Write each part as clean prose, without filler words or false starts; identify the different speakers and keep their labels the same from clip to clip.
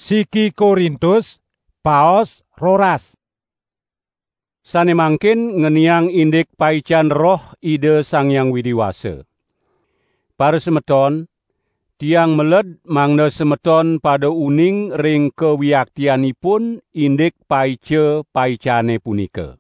Speaker 1: Siki Korintus paos roras.
Speaker 2: Sane mangkin ngeniang indik paican roh ide Sang Hyang Widiwasa. Para semeton, tiang meled mangna semeton pada uning ring kewiaktianipun indik paicane punika.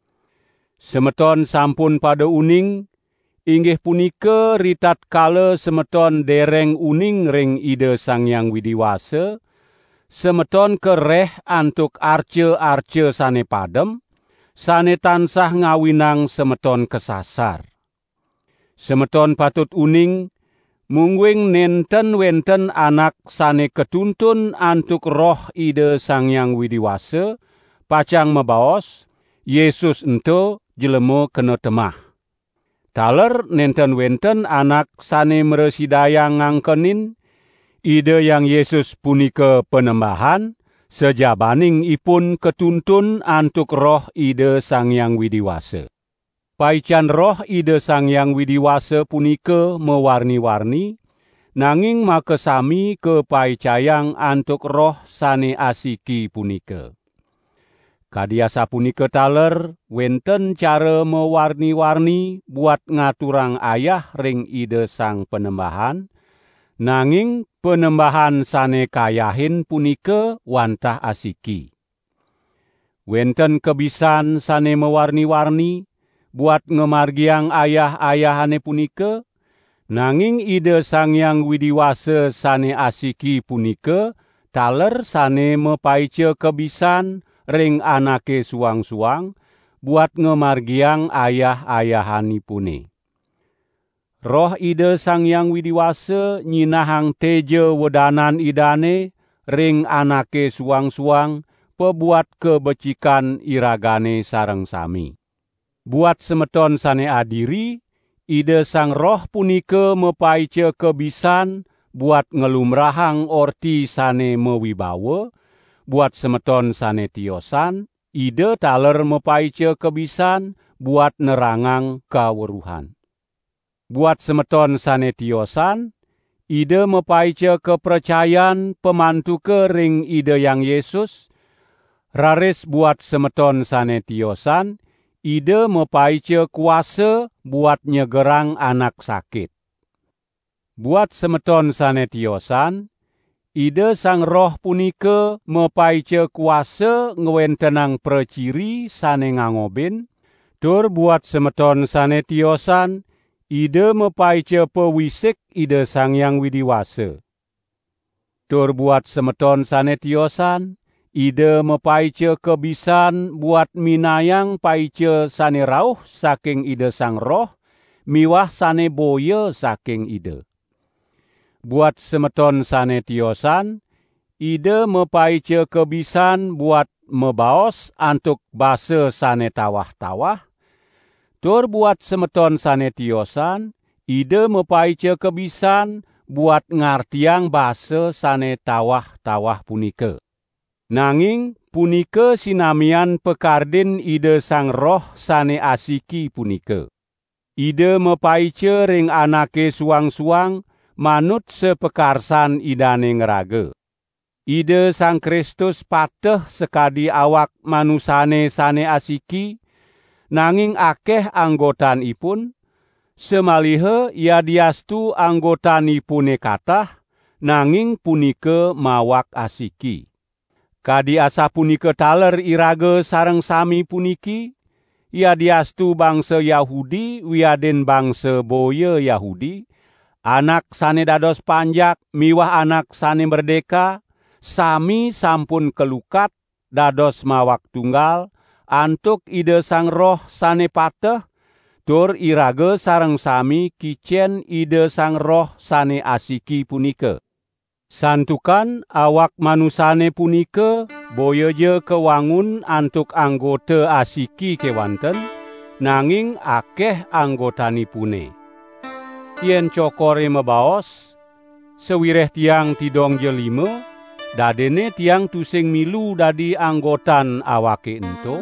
Speaker 2: Semeton sampun pada uning, inggih punika ritat kala semeton dereng uning ring ide Sang Hyang Widiwasa, semeton kereh antuk arce-arce sane padem, sane tansah ngawinang semeton kesasar. Semeton patut uning, mungguing nenten-wenten anak sane ketuntun antuk roh ide Sang Hyang Widiwasa, pacang mebaos, Yesus ento jelema kena temah. Taler nenten-wenten anak sane meresidayang ngangkenin, ide yang Yesus punika penembahan, sejabaning ipun ketuntun antuk roh ide Sang Hyang Widiwasa. Paican roh ide Sang Hyang Widiwasa punika mewarni-warni, nanging makesami kepaicayang antuk roh sane asiki punika. Kadiasa punika taler, wenten cara mewarni-warni buat ngaturang ayah ring ide sang penembahan, nanging penembahan sane kayahin punika wantah asiki. Wenten kebisan sane mewarni-warni buat ngemargiang ayah-ayahane punika, nanging ide Sang Hyang Widiwasa sane asiki punika taler sane mepaice kebisan ring anake suang-suang buat ngemargiang ayah-ayahanipune. Roh ide Sang Hyang Widiwasa nyinahang teje wedanan idane ring anake suang-suang pebuat kebecikan iragane sareng sami. Buat semeton sane adiri, ide Sang Roh punika mepaice kebisan buat ngelumrahang orti sane mewibawa. Buat semeton sane tiosan, ide taler mepaice kebisan buat nerangang kaweruhan. Buat semeton sane tiosan, ide mepaice kepercayaan pemantuke ring ide yang Yesus. Raris buat semeton sane tiosan, ide mepaice kuasa buat nyegerang anak sakit. Buat semeton sane tiosan, ide Sang Roh punika mepaice kuasa ngewentenang preciri sane ngangobin, tur buat semeton sane tiosan, ide mepaice pewisik ide Sang Hyang Widiwasa. Tur buat semeton sane tiosan, ide mepaice kebisan buat minayang paice sane rauh saking ide Sang Roh, miwah sane boya saking ide. Buat semeton sane tiosan, ide mepaice kebisan buat mebaos antuk basa sane tawah-tawah. Tur buat semeton sane tiosan, ide mepaice kebisan buat ngartiang basa sane tawah-tawah punika. Nanging punika sinamian pekardin ide Sang Roh sane asiki punika. Ide mepaice ring anake suang-suang manut sepekarsan idane ngeraga. Ide Sang Kristus pateh sekadi awak manusane sane asiki, nanging akeh anggotanipun, semalihe yadiastu anggotanipune kathah, nanging punika mawak asiki. Kadi asa punika taler iraga sareng sami puniki, yadiastu bangsa Yahudi wiaden bangsa boya Yahudi, anak sane dados panjak miwah anak sane merdeka, sami sampun kelukat dados mawak tunggal, antuk ide Sang Roh sane pateh, tur iraga sareng sami kicen ide Sang Roh sane asiki punika. Santukan awak manusane punika boya je kewangun antuk anggota asiki kewanten, nanging akeh anggotanipune. Yen cokore mebaos, sewireh tiang tidong jelima, dadene tiang tusing milu dadi anggotan awake ento.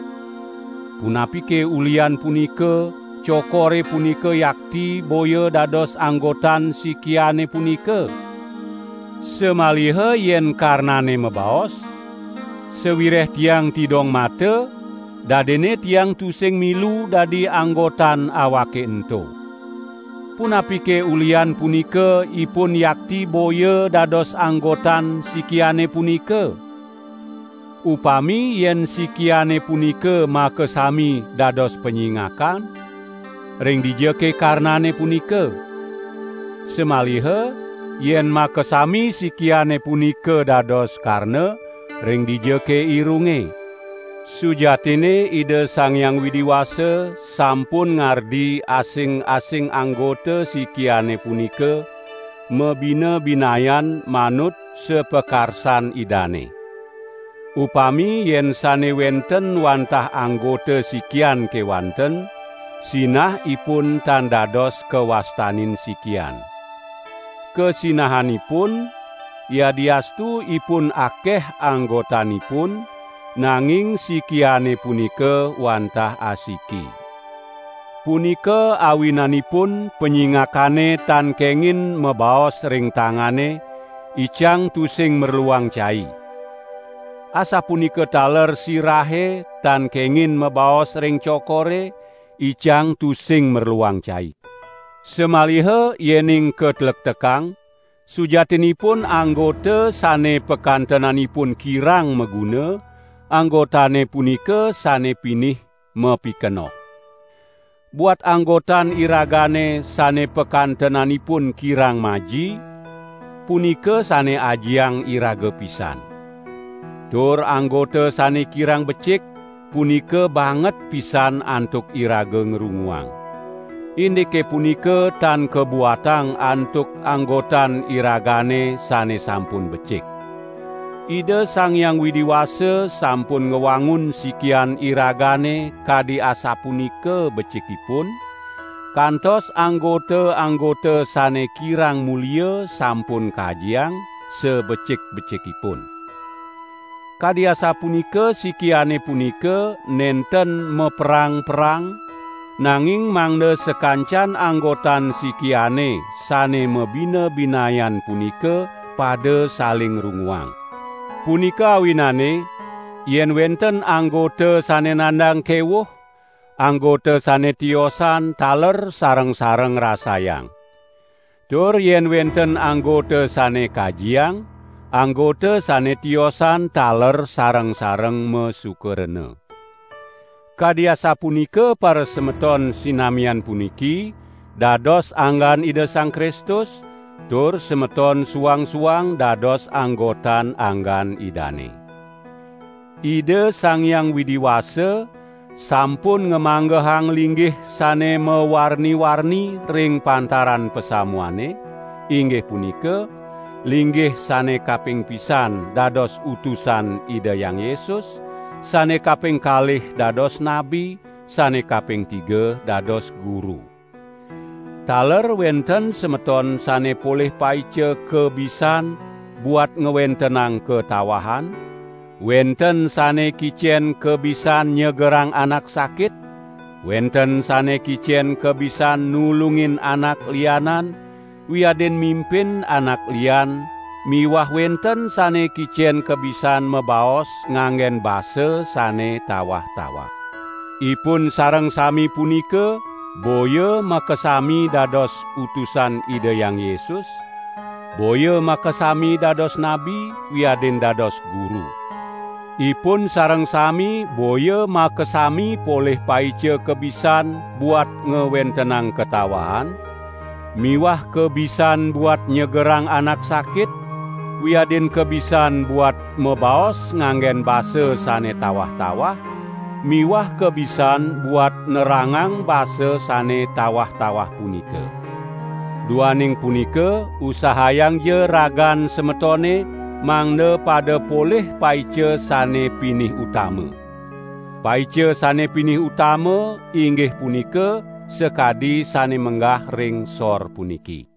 Speaker 2: Punapike ulian punika, cokore punika yakti boya dados anggotan sikiane punika. Semaliha yen karnane mebaos, sewireh tiang tidong mate, dadene tiang tusing milu dadi anggotan awake ento. Punapike ulian punika ipun yakti boya dados anggotan sikiane punika. Upami yen sikiane punika makesami dados penyingakan, ring dijeke karnane punika. Semaliha yen makesami sikiane punika dados karna, ring dijeke irunge. Sujatine Ida Sang Hyang Widiwasa sampun ngardi asing-asing anggota sikiane punika mebina-binayan manut sepekarsan idane. Upami yen sane wenten wantah anggota sikian kewanten, sinah ipun tandados kewastanin sikian. Kesinahanipun yadiastu ipun akeh anggotanipun, nanging sikiane punika wantah asiki. Punika awinanipun penyingakane tan kengin mebaos ring tangane, icang tusing merluang cai. Asa punika taler sirahe tan kengin mebaos ring cokore, icang tusing merluang cai. Semaliha yening ketlek tekang, sujatinipun anggota sane pekantenanipun kirang meguna, anggotane punika sane pinih mepikenoh. Buat anggotan iragane sane pekantenanipun kirang maji, punika sane ajiang iraga pisan. Tur anggota sane kirang becik, punika banget pisan antuk iraga ngerunguang. Indike punika tan kebuatang antuk anggotan iragane sane sampun becik. Ida Sang Hyang Widiwasa sampun ngewangun sikian iragane kadi asapunika becikipun, kantos anggota-anggota sane kirang mulia sampun kajiang sebecik-becikipun. Kadi asapunika sikiane punika nenten meperang-perang, nanging mangda sekancan anggotan sikiane sane mebina-binayan punika pada saling runguang. Punika awinane, yen wenten anggota sane nandang kewuh, anggota sane tiosan taler sareng-sareng rasayang. Tur yen wenten anggota sane kajiang, anggota sane tiosan taler sareng-sareng mesukerene. Kadiasa punika para semeton sinamian puniki, dados anggan Ida Sang Kristus, tur semeton suang-suang dados anggotan anggan idane. Ida Sang Hyang Widiwasa sampun ngemanggehang linggih sane mewarni-warni ring pantaran pesamuane, inggih punika linggih sane kaping pisan dados utusan Ida Hyang Yesus, sane kaping kalih dados nabi, sane kaping 3 dados guru. Taler wenten semeton sane poleh paice kebisan buat ngewentenang ketawahan, wenten sane kicen kebisan nyegerang anak sakit, wenten sane kicen kebisan nulungin anak lianan, wiaden mimpin anak lian, miwah wenten sane kicen kebisan mebaos nganggen basa sane tawah-tawah. Ipun sareng sami punika, boya makesami dados utusan Ida Hyang Yesus, boya makesami dados nabi, wiaden dados guru. Ipun sareng sami boya makesami poleh paice kebisan buat ngewentenang ketawahan, miwah kebisan buat nyegerang anak sakit, wiaden kebisan buat mebaos nganggen basa sane tawah-tawah, miwah kebisan buat nerangang basa sane tawah-tawah punika. Duaning punika usahayang je ragan semetone mangda pada poleh paice sane pinih utama. Paice sane pinih utama inggih punika sekadi sane menggah ring sor puniki.